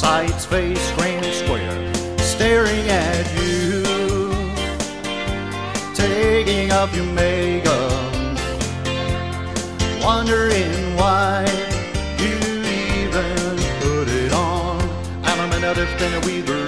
Heights face grand square, staring at you, taking off your makeup, wondering why you even put it on. I'm a minute if then we